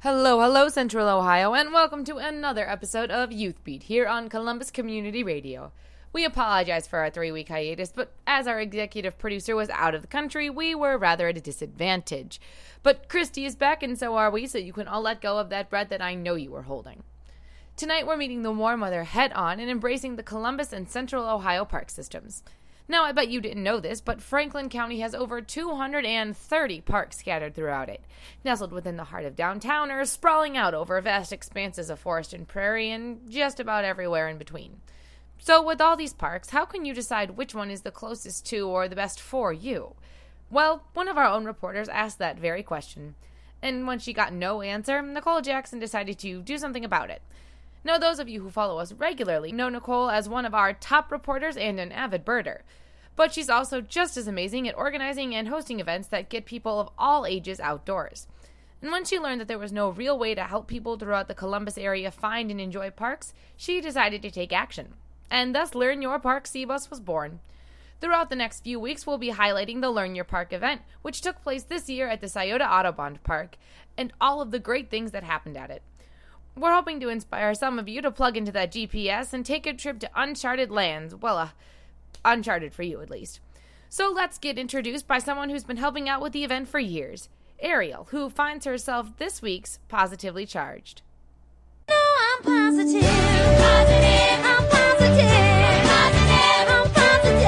Hello, hello, Central Ohio, and welcome to another episode of Youth Beat here on Columbus Community Radio. We apologize for our 3-week hiatus, but as our executive producer was out of the country, we were rather at a disadvantage. But Christy is back, and so are we, so you can all let go of that breath that I know you were holding. Tonight, we're meeting the warm weather head-on and embracing the Columbus and Central Ohio park systems. Now, I bet you didn't know this, but Franklin County has over 230 parks scattered throughout it, nestled within the heart of downtown or sprawling out over vast expanses of forest and prairie and just about everywhere in between. So with all these parks, how can you decide which one is the closest to or the best for you? Well, one of our own reporters asked that very question, and when she got no answer, Nicole Jackson decided to do something about it. Now, those of you who follow us regularly know Nicole as one of our top reporters and an avid birder. But she's also just as amazing at organizing and hosting events that get people of all ages outdoors. And when she learned that there was no real way to help people throughout the Columbus area find and enjoy parks, she decided to take action. And thus Learn Your Park C-Bus was born. Throughout the next few weeks, we'll be highlighting the Learn Your Park event, which took place this year at the Scioto Audubon Park, and all of the great things that happened at it. We're hoping to inspire some of you to plug into that GPS and take a trip to uncharted lands. Well, uncharted for you at least. So let's get introduced by someone who's been helping out with the event for years, Ariel, who finds herself this week's Positively Charged. No, I'm positive. I'm positive. I'm positive. I'm positive. I'm positive.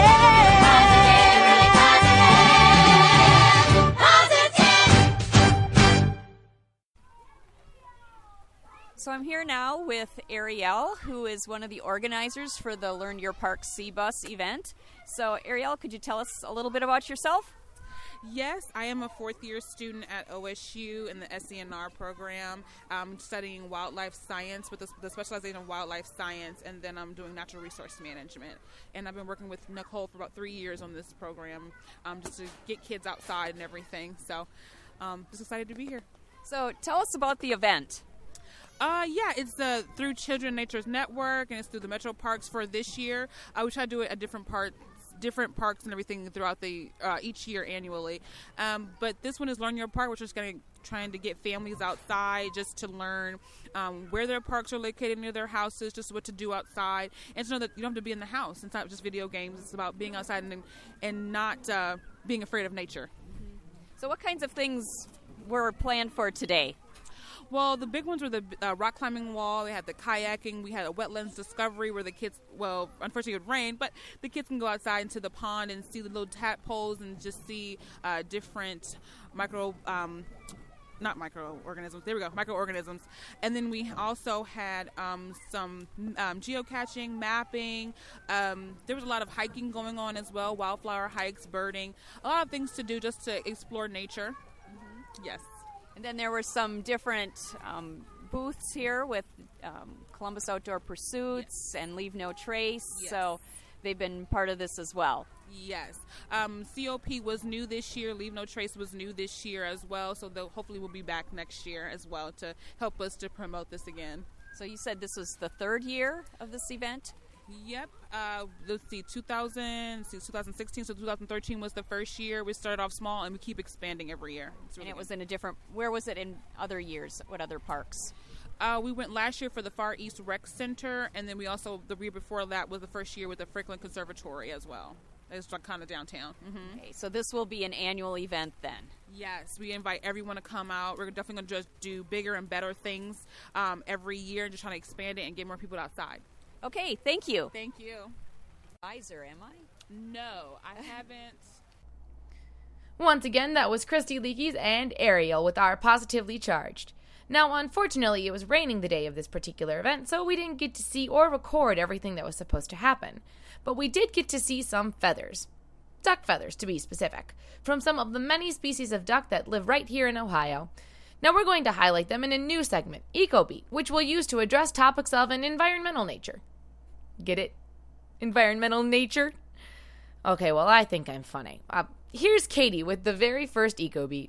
Positive. So I'm here now with Ariel, who is one of the organizers for the Learn Your Park C-Bus event. So Ariel, could you tell us a little bit about yourself? Yes, I am a fourth-year student at OSU in the SCNR program. I'm studying wildlife science with the specialization in wildlife science, and then I'm doing natural resource management. And I've been working with Nicole for about 3 years on this program, just to get kids outside and everything. So just excited to be here. So tell us about the event. It's through Children Nature's Network, and it's through the Metro Parks for this year. We try to do it at different parks and everything throughout the each year annually. But this one is Learn Your Park, which is trying to get families outside just to learn where their parks are located near their houses, just what to do outside, and to know that you don't have to be in the house. It's not just video games. It's about being outside and not being afraid of nature. So what kinds of things were planned for today? Well, the big ones were the rock climbing wall. They had the kayaking. We had a wetlands discovery where the kids, well, unfortunately it would rain, but the kids can go outside into the pond and see the little tadpoles and just see different microorganisms. And then we also had some geocaching, mapping. There was a lot of hiking going on as well, wildflower hikes, birding, a lot of things to do just to explore nature. Mm-hmm. Yes. And then there were some different booths here with Columbus Outdoor Pursuits and Leave No Trace. Yes. So they've been part of this as well. Yes. COP was new this year. Leave No Trace was new this year as well. So hopefully we'll be back next year as well to help us to promote this again. So you said this was the third year of this event? Yep. Let's see, 2016, so 2013 was the first year. We started off small, and we keep expanding every year. And it was in where was it in other years? What other parks? We went last year for the Far East Rec Center, and then the year before that was the first year with the Franklin Conservatory as well. It's kind of downtown. Mm-hmm. Okay, so this will be an annual event then? Yes, we invite everyone to come out. We're definitely going to just do bigger and better things every year, and just trying to expand it and get more people outside. Okay, thank you. Thank you. Advisor, am I? No, I haven't. Once again, that was Christy Leakes and Ariel with our Positively Charged. Now, unfortunately, it was raining the day of this particular event, so we didn't get to see or record everything that was supposed to happen. But we did get to see some feathers. Duck feathers, to be specific, from some of the many species of duck that live right here in Ohio. Now we're going to highlight them in a new segment, EcoBeat, which we'll use to address topics of an environmental nature. Get it? Environmental nature? Okay, well, I think I'm funny. Here's Katie with the very first EcoBeat.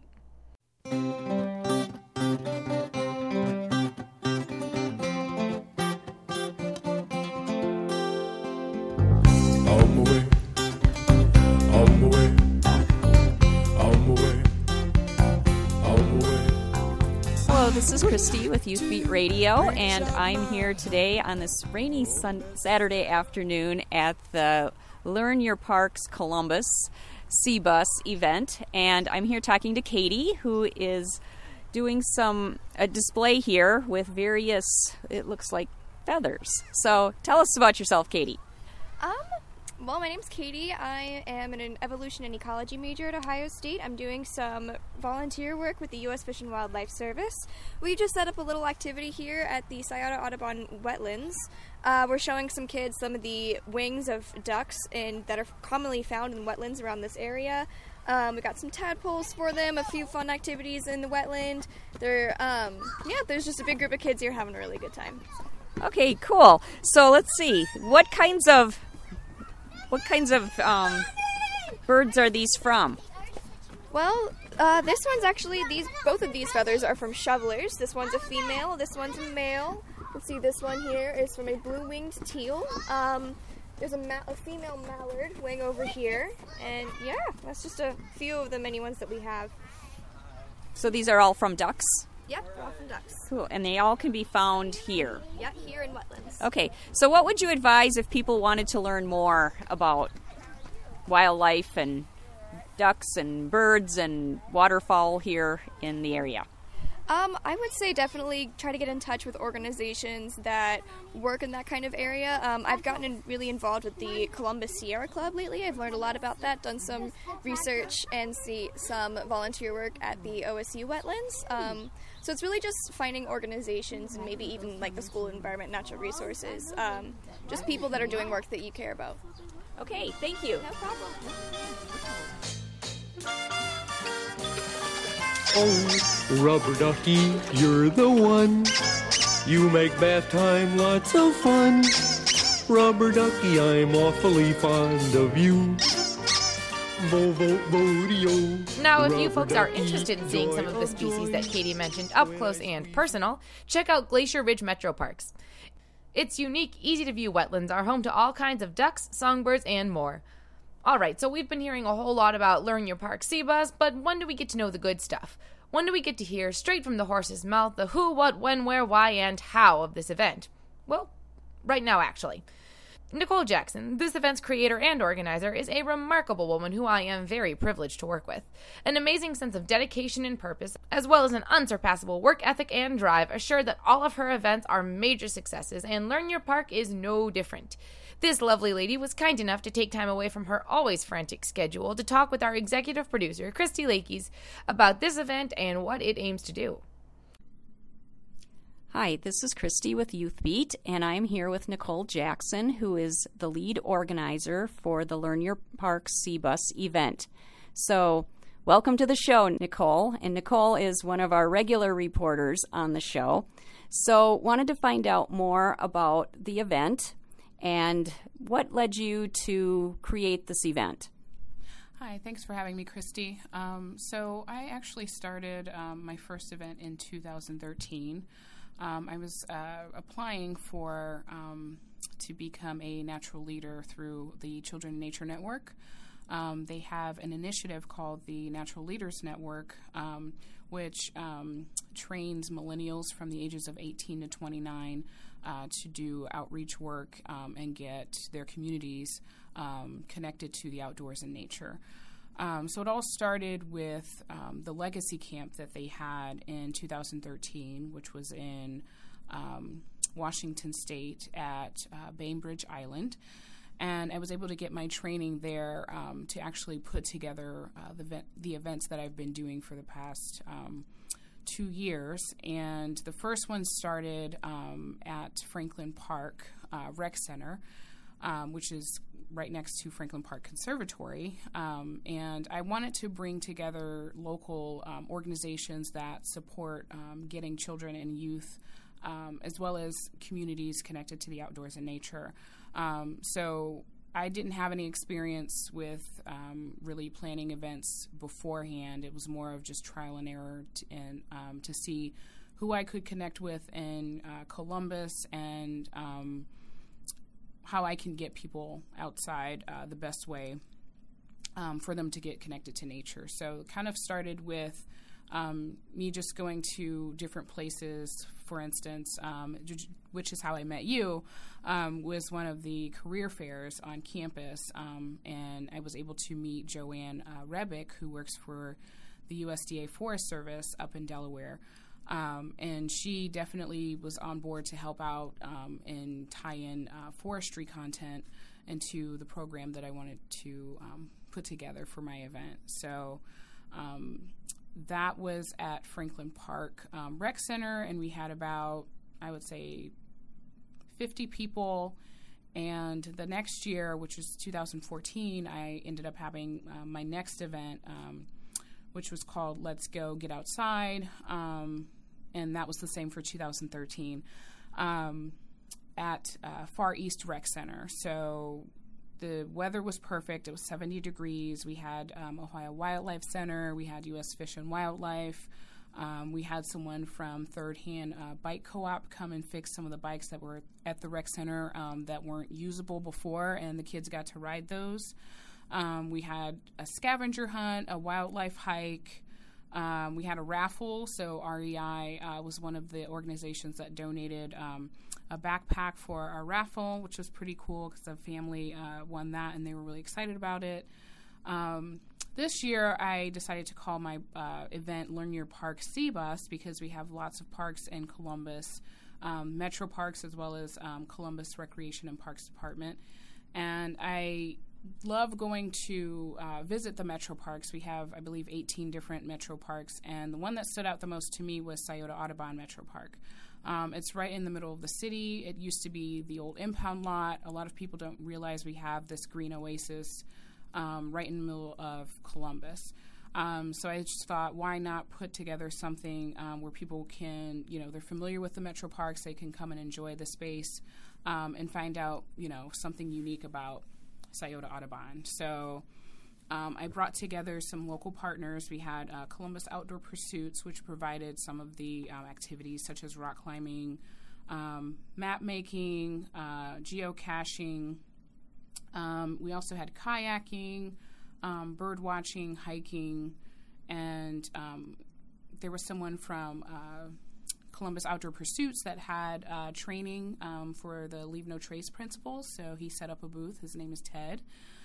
This is Christy with Youth Beat Radio, and I'm here today on this rainy Saturday afternoon at the Learn Your Parks Columbus C-Bus event, and I'm here talking to Katie, who is doing a display here with various, it looks like, feathers. So tell us about yourself, Katie. Well, my name's Katie. I am an evolution and ecology major at Ohio State. I'm doing some volunteer work with the U.S. Fish and Wildlife Service. We just set up a little activity here at the Scioto Audubon wetlands. We're showing some kids some of the wings of ducks that are commonly found in wetlands around this area. We got some tadpoles for them, a few fun activities in the wetland. There's just a big group of kids here having a really good time. Okay, cool. So let's see. What kinds of birds are these from? Well, this one's actually, both of these feathers are from shovelers. This one's a female, this one's a male. Let's see, this one here is from a blue-winged teal. There's a female mallard wing over here. And yeah, that's just a few of the many ones that we have. So these are all from ducks? Yep, they're all from ducks. Cool. And they all can be found here? Yeah, here in wetlands. Okay. So what would you advise if people wanted to learn more about wildlife and ducks and birds and waterfowl here in the area? I would say definitely try to get in touch with organizations that work in that kind of area. I've gotten really involved with the Columbus Sierra Club lately. I've learned a lot about that, done some research and some volunteer work at the OSU wetlands. So it's really just finding organizations and maybe even like the School of Environment and Natural Resources, just people that are doing work that you care about. Okay, thank you. No problem. Oh, rubber ducky, you're the one. You make bath time lots of fun. Rubber ducky, I'm awfully fond of you. Now, if you folks are interested in seeing some of the species that Katie mentioned up close and personal, check out Glacier Ridge Metro Parks. Its unique, easy-to-view wetlands are home to all kinds of ducks, songbirds, and more. Alright, so we've been hearing a whole lot about Learn Your Park C-Bus, but when do we get to know the good stuff? When do we get to hear, straight from the horse's mouth, the who, what, when, where, why, and how of this event? Well, right now, actually. Nicole Jackson, this event's creator and organizer, is a remarkable woman who I am very privileged to work with. An amazing sense of dedication and purpose, as well as an unsurpassable work ethic and drive, assure that all of her events are major successes, and Learn Your Park is no different. This lovely lady was kind enough to take time away from her always frantic schedule to talk with our executive producer, Christy Lakes, about this event and what it aims to do. Hi, this is Christy with Youth Beat, and I'm here with Nicole Jackson, who is the lead organizer for the Learn Your Park C-Bus event. So, welcome to the show, Nicole. And Nicole is one of our regular reporters on the show. So, wanted to find out more about the event and what led you to create this event. Hi, thanks for having me, Christy. So I actually started my first event in 2013. I was applying for to become a natural leader through the Children in Nature Network. They have an initiative called the Natural Leaders Network, which trains millennials from the ages of 18 to 29 to do outreach work and get their communities connected to the outdoors and nature. So it all started with the legacy camp that they had in 2013, which was in Washington State at Bainbridge Island. And I was able to get my training there to actually put together the events that I've been doing for the past 2 years. And the first one started at Franklin Park Rec Center, which is right next to Franklin Park Conservatory. And I wanted to bring together local organizations that support getting children and youth as well as communities connected to the outdoors and nature. So I didn't have any experience with really planning events beforehand. It was more of just trial and error to see who I could connect with in Columbus and how I can get people outside the best way for them to get connected to nature. So it kind of started with Me just going to different places, for instance, which is how I met you, was one of the career fairs on campus, and I was able to meet Joanne Rebick, who works for the USDA Forest Service up in Delaware. And she definitely was on board to help out and tie in forestry content into the program that I wanted to put together for my event. So that was at Franklin Park Rec Center, and we had about, I would say, 50 people. And the next year, which was 2014, I ended up having my next event, which was called Let's Go Get Outside, and that was the same for 2013 at Far East Rec Center. So the weather was perfect. It was 70 degrees. We had Ohio Wildlife Center. We had U.S. Fish and Wildlife. We had someone from Third Hand Bike Co-op come and fix some of the bikes that were at the rec center that weren't usable before, and the kids got to ride those. We had a scavenger hunt, a wildlife hike. We had a raffle, so REI was one of the organizations that donated a backpack for our raffle, which was pretty cool because the family won that, and they were really excited about it. This year, I decided to call my event Learn Your Park C-Bus because we have lots of parks in Columbus, Metro Parks as well as Columbus Recreation and Parks Department. And I love going to visit the Metro Parks. We have, I believe, 18 different Metro Parks, and the one that stood out the most to me was Scioto Audubon Metro Park. It's right in the middle of the city. It used to be the old impound lot. A lot of people don't realize we have this green oasis right in the middle of Columbus. So I just thought, why not put together something where people can, they're familiar with the Metro Parks, they can come and enjoy the space and find out, something unique about Scioto Audubon. So I brought together some local partners. We had Columbus Outdoor Pursuits, which provided some of the activities such as rock climbing, map making, geocaching. We also had kayaking, bird watching, hiking, and there was someone from Columbus Outdoor Pursuits that had training for the Leave No Trace principles, so he set up a booth. His name is Ted.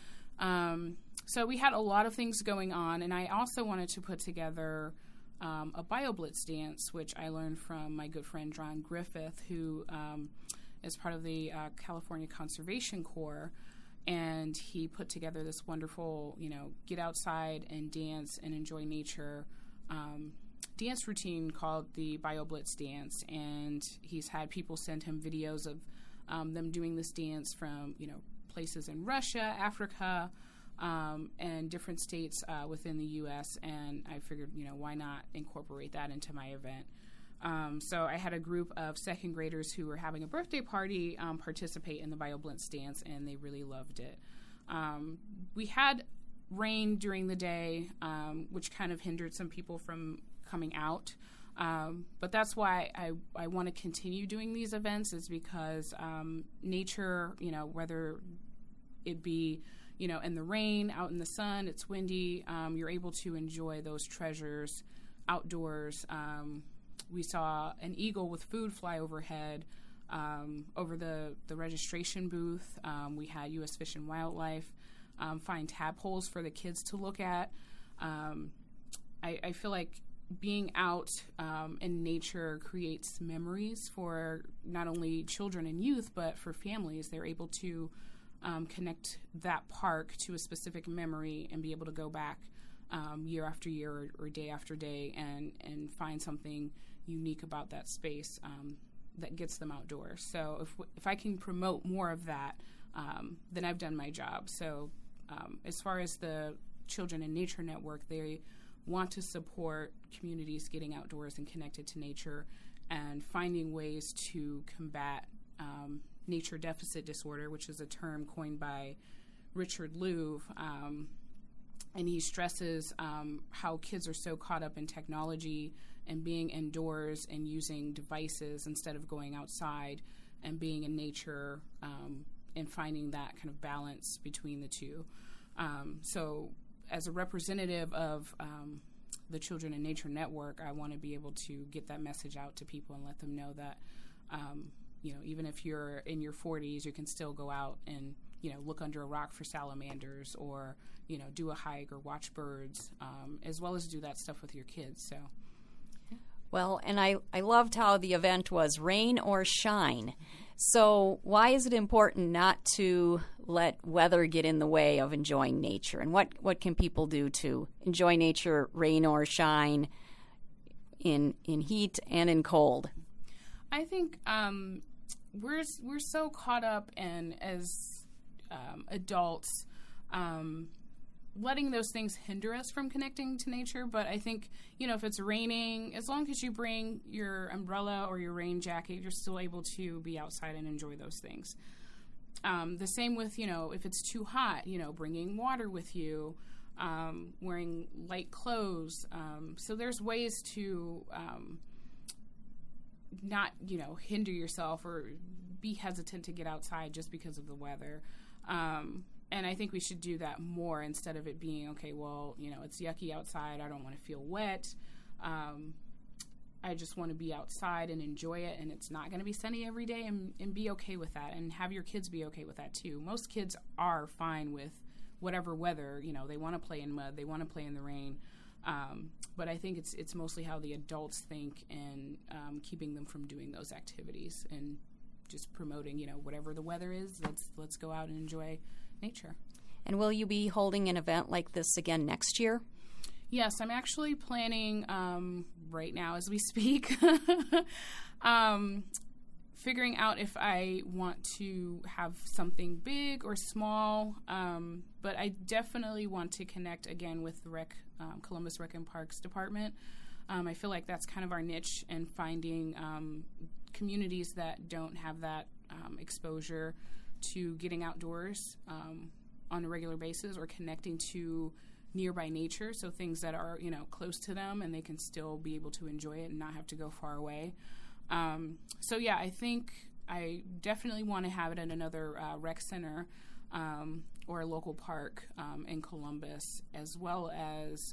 So we had a lot of things going on, and I also wanted to put together a BioBlitz dance, which I learned from my good friend John Griffith, who is part of the California Conservation Corps. And he put together this wonderful, get outside and dance and enjoy nature dance routine called the BioBlitz dance. And he's had people send him videos of them doing this dance from, places in Russia, Africa, and different states within the U.S. And I figured, why not incorporate that into my event? So I had a group of second graders who were having a birthday party participate in the BioBlitz dance, and they really loved it. We had rain during the day, which kind of hindered some people from coming out. But that's why I want to continue doing these events, is because nature, whether it be, in the rain, out in the sun, it's windy, you're able to enjoy those treasures outdoors. We saw an eagle with food fly overhead over the registration booth. We had U.S. Fish and Wildlife find tadpoles for the kids to look at. I feel like being out in nature creates memories for not only children and youth, but for families. They're able to connect that park to a specific memory and be able to go back year after year or day after day and find something unique about that space that gets them outdoors. So if I can promote more of that, then I've done my job. So as far as the Children in Nature Network, they want to support communities getting outdoors and connected to nature and finding ways to combat nature deficit disorder, which is a term coined by Richard Louv. And he stresses how kids are so caught up in technology and being indoors and using devices instead of going outside and being in nature and finding that kind of balance between the two. So as a representative of the Children in Nature Network, I want to be able to get that message out to people and let them know that, even if you're in your 40s, you can still go out and, look under a rock for salamanders, or, do a hike or watch birds, as well as do that stuff with your kids. So. Well, and I loved how the event was rain or shine. So why is it important not to let weather get in the way of enjoying nature? And what can people do to enjoy nature, rain or shine, in heat and in cold? I think we're so caught up in, as adults, letting those things hinder us from connecting to nature. But I think, if it's raining, as long as you bring your umbrella or your rain jacket, you're still able to be outside and enjoy those things. The same with, if it's too hot, bringing water with you, wearing light clothes. So there's ways to not, hinder yourself or be hesitant to get outside just because of the weather. And I think we should do that more, instead of it being, okay, well, it's yucky outside, I don't want to feel wet. I just want to be outside and enjoy it, and it's not going to be sunny every day, and be okay with that, and have your kids be okay with that too. Most kids are fine with whatever weather, they want to play in mud, they want to play in the rain. But I think it's mostly how the adults think, and keeping them from doing those activities, and just promoting, whatever the weather is, let's go out and enjoy nature. And will you be holding an event like this again next year? Yes, I'm actually planning right now as we speak, figuring out if I want to have something big or small, but I definitely want to connect again with the Columbus Rec and Parks Department. I feel like that's kind of our niche, and finding communities that don't have that exposure to getting outdoors on a regular basis, or connecting to nearby nature, so things that are close to them, and they can still be able to enjoy it and not have to go far away. So yeah, I think I definitely want to have it at another rec center or a local park in Columbus, as well as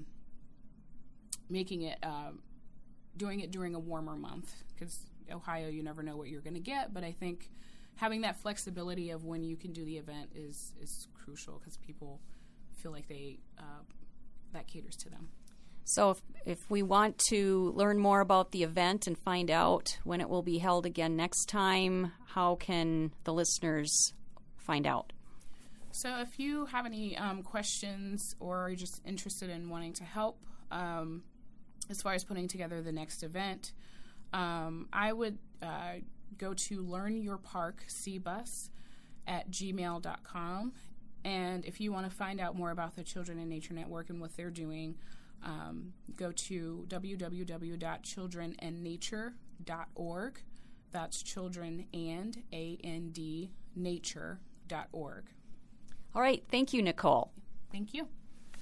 making it doing it during a warmer month, because Ohio, you never know what you're going to get. But I think having that flexibility of when you can do the event is crucial, because people feel like that caters to them. So if we want to learn more about the event and find out when it will be held again next time, how can the listeners find out? So if you have any questions, or are just interested in wanting to help as far as putting together the next event, I would go to learnyourparkcbus@gmail.com. And if you want to find out more about the Children in Nature Network and what they're doing, go to www.childrenandnature.org. That's children and A-N-D nature.org. All right. Thank you, Nicole. Thank you.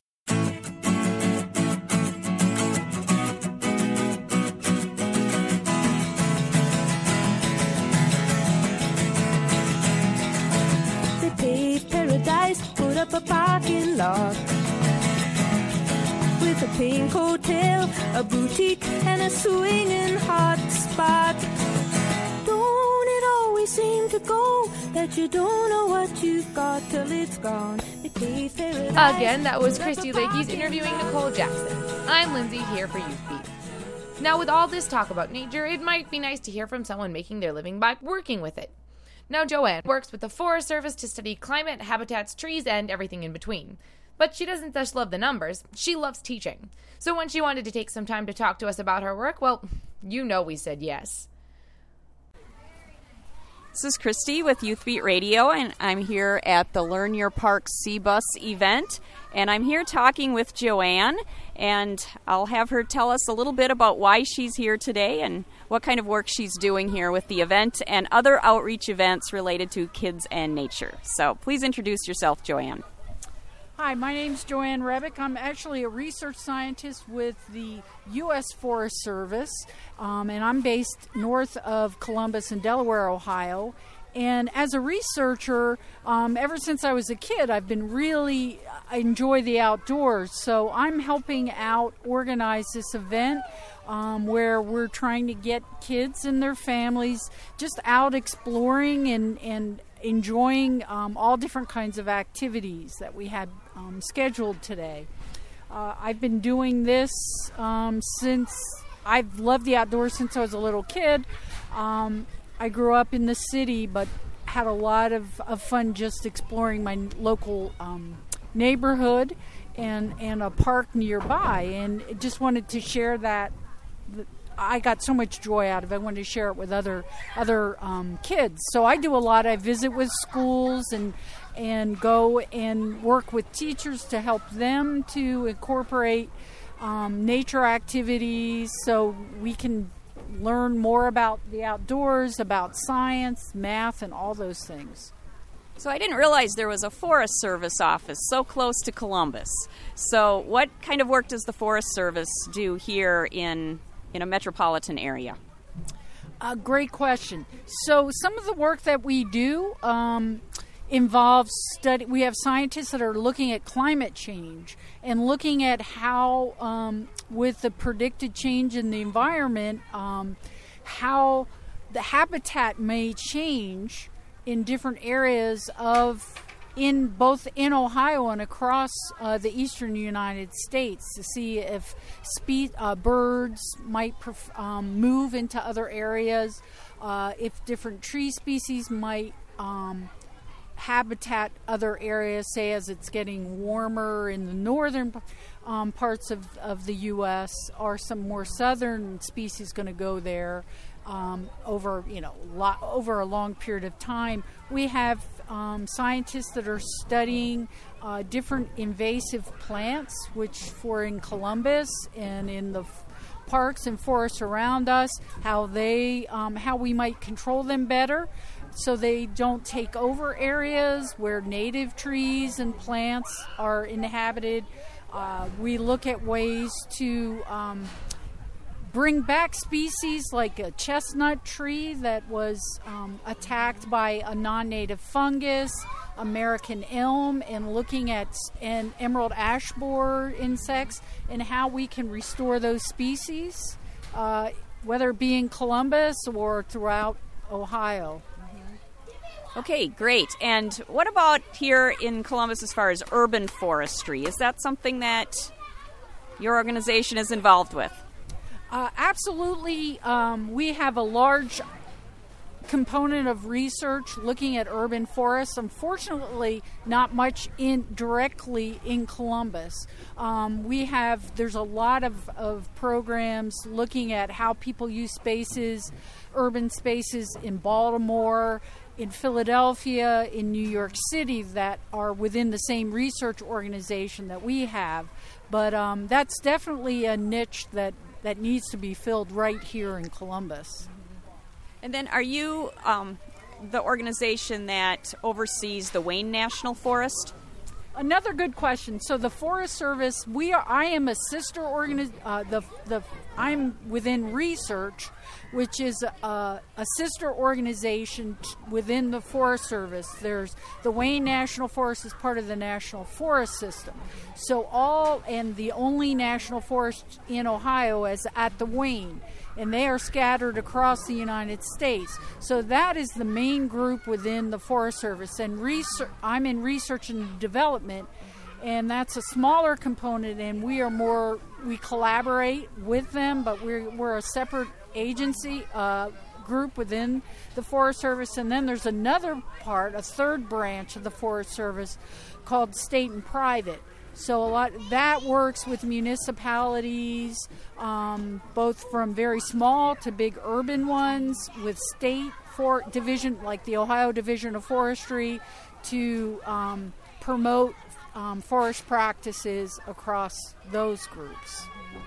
They paved paradise, put up a parking lot with a pink hotel, a boutique, and a swinging hot spot. Don't it always seem to go that you don't know what you've got till it's gone? They paved paradise. Again, that was Christy Lakey's interviewing Nicole Jackson. I'm Lindsay, here for Youth Beat. Now, with all this talk about nature, it might be nice to hear from someone making their living by working with it. Now, Joanne works with the Forest Service to study climate, habitats, trees, and everything in between. But she doesn't just love the numbers, she loves teaching. So when she wanted to take some time to talk to us about her work, well, we said yes. This is Christy with Youth Beat Radio, and I'm here at the Learn Your Park C-Bus event. And I'm here talking with Joanne, and I'll have her tell us a little bit about why she's here today and what kind of work she's doing here with the event and other outreach events related to kids and nature. So please introduce yourself, Joanne. Hi, my name's Joanne Rebick. I'm actually a research scientist with the U.S. Forest Service, and I'm based north of Columbus in Delaware, Ohio. And as a researcher, ever since I was a kid, I've been really enjoy the outdoors. So I'm helping out organize this event where we're trying to get kids and their families just out exploring and enjoying all different kinds of activities that we had scheduled today. I've been doing this since I've loved the outdoors since I was a little kid. I grew up in the city, but had a lot of fun just exploring my local neighborhood and a park nearby, and just wanted to share that. I got so much joy out of it. I wanted to share it with other kids. So I do a lot. I visit with schools and go and work with teachers to help them to incorporate nature activities so we can learn more about the outdoors, about science, math, and all those things. So I didn't realize there was a Forest Service office so close to Columbus. So what kind of work does the Forest Service do here in a metropolitan area? Great question. So some of the work that we do involves study. We have scientists that are looking at climate change and looking at how, with the predicted change in the environment, how the habitat may change in different areas in both in Ohio and across the eastern United States, to see if birds might move into other areas, if different tree species might habitat other areas, say as it's getting warmer in the northern parts of the U.S., are some more southern species going to go there over a long period of time. We have scientists that are studying different invasive plants, which for in Columbus and in the parks and forests around us, how we might control them better, so they don't take over areas where native trees and plants are inhabited. We look at ways to bring back species like a chestnut tree that was attacked by a non-native fungus, American elm, and looking at emerald ash borer insects and how we can restore those species, whether it be in Columbus or throughout Ohio. Okay, great. And what about here in Columbus as far as urban forestry? Is that something that your organization is involved with? Absolutely. We have a large component of research looking at urban forests. Unfortunately, not much directly in Columbus. There's a lot of programs looking at how people use urban spaces in Baltimore, in Philadelphia, in New York City, that are within the same research organization that we have. But that's definitely a niche that needs to be filled right here in Columbus. And then are you the organization that oversees the Wayne National Forest? Another good question. So the Forest Service, I am a sister organization. I'm within research, which is a sister organization within the Forest Service. There's the Wayne National Forest is part of the National Forest System. So the only national forest in Ohio is at the Wayne, and they are scattered across the United States. So that is the main group within the Forest Service. And I'm in research and development, and that's a smaller component, and we collaborate with them, but we're a separate agency group within the Forest Service. And then there's another part, a third branch of the Forest Service called state and private. So a lot that works with municipalities, both from very small to big urban ones, with state division like the Ohio Division of Forestry, to promote forest practices across those groups.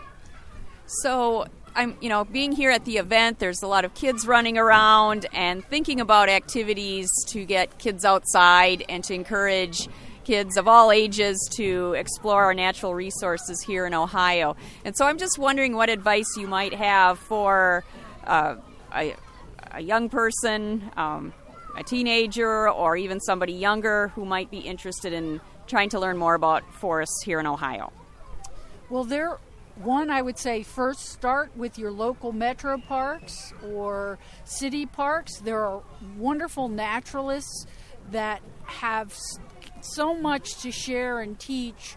So being here at the event, there's a lot of kids running around and thinking about activities to get kids outside and to encourage kids of all ages to explore our natural resources here in Ohio. And so I'm just wondering what advice you might have for a young person, a teenager, or even somebody younger who might be interested in trying to learn more about forests here in Ohio? Well, I would say first start with your local metro parks or city parks. There are wonderful naturalists that have so much to share and teach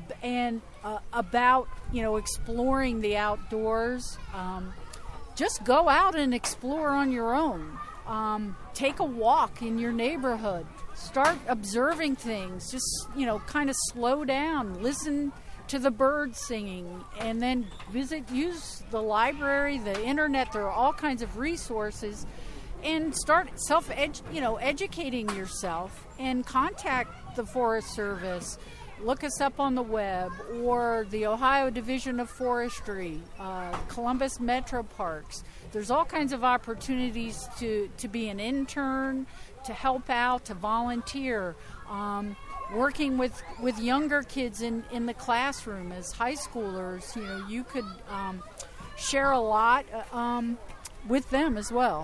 about, exploring the outdoors. Just go out and explore on your own. Take a walk in your neighborhood. Start observing things. Just, kind of slow down. Listen to the birds singing, and then use the library, the internet. There are all kinds of resources, and start educating yourself, and contact the Forest Service. Look us up on the web, or the Ohio Division of Forestry, Columbus Metro Parks. There's all kinds of opportunities to be an intern, to help out, to volunteer. Working with younger kids in the classroom as high schoolers, you could share a lot with them as well.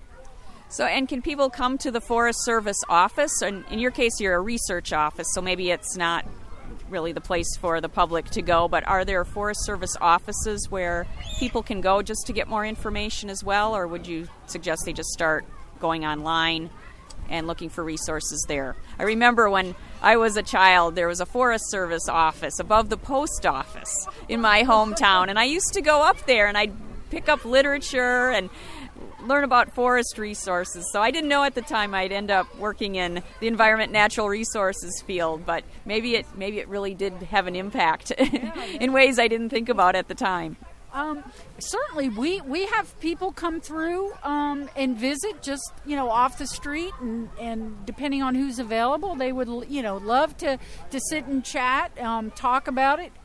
So, and can people come to the Forest Service office? And in your case, you're a research office, so maybe it's not really the place for the public to go, but are there Forest Service offices where people can go just to get more information as well, or would you suggest they just start going online and looking for resources there? I remember when I was a child, there was a Forest Service office above the post office in my hometown, and I used to go up there and I'd pick up literature and learn about forest resources. So I didn't know at the time I'd end up working in the environment natural resources field, but maybe it really did have an impact in ways I didn't think about at the time. Certainly, we have people come through and visit just off the street, and depending on who's available, they would love to sit and chat, talk about it.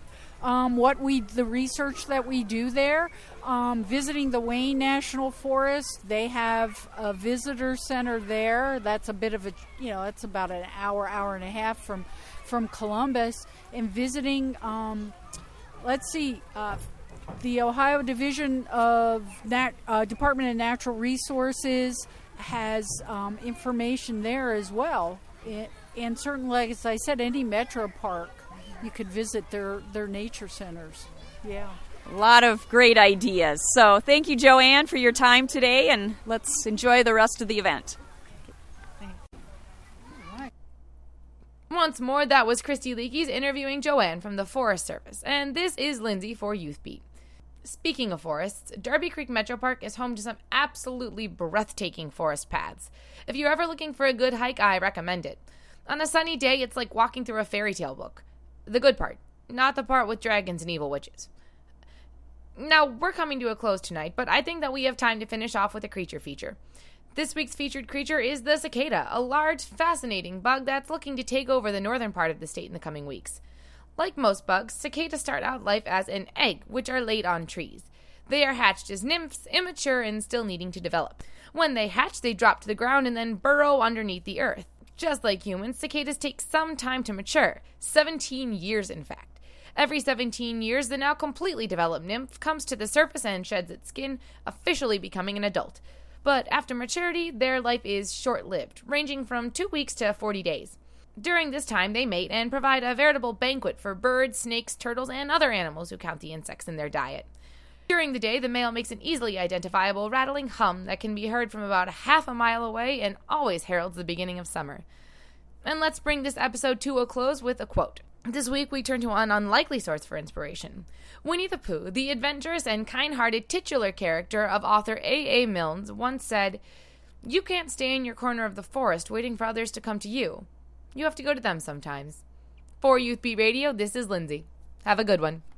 The research that we do there, visiting the Wayne National Forest. They have a visitor center there. That's a bit of it's about an hour and a half from Columbus, and visiting. The Ohio Division of Department of Natural Resources has information there as well. And certainly, as I said, any metro park, you could visit their nature centers. Yeah. A lot of great ideas. So thank you, Joanne, for your time today, and let's enjoy the rest of the event. Once more, that was Christy Leakey interviewing Joanne from the Forest Service, and this is Lindsay for Youth Beat. Speaking of forests, Darby Creek Metro Park is home to some absolutely breathtaking forest paths. If you're ever looking for a good hike, I recommend it. On a sunny day, it's like walking through a fairy tale book. The good part, not the part with dragons and evil witches. Now, we're coming to a close tonight, but I think that we have time to finish off with a creature feature. This week's featured creature is the cicada, a large, fascinating bug that's looking to take over the northern part of the state in the coming weeks. Like most bugs, cicadas start out life as an egg, which are laid on trees. They are hatched as nymphs, immature and still needing to develop. When they hatch, they drop to the ground and then burrow underneath the earth. Just like humans, cicadas take some time to mature, 17 years in fact. Every 17 years, the now completely developed nymph comes to the surface and sheds its skin, officially becoming an adult. But after maturity, their life is short-lived, ranging from 2 weeks to 40 days. During this time, they mate and provide a veritable banquet for birds, snakes, turtles, and other animals who count the insects in their diet. During the day, the male makes an easily identifiable rattling hum that can be heard from about half a mile away and always heralds the beginning of summer. And let's bring this episode to a close with a quote. This week, we turn to an unlikely source for inspiration. Winnie the Pooh, the adventurous and kind-hearted titular character of author A.A. Milne, once said, "You can't stay in your corner of the forest waiting for others to come to you. You have to go to them sometimes." For Youth Beat Radio, this is Lindsay. Have a good one.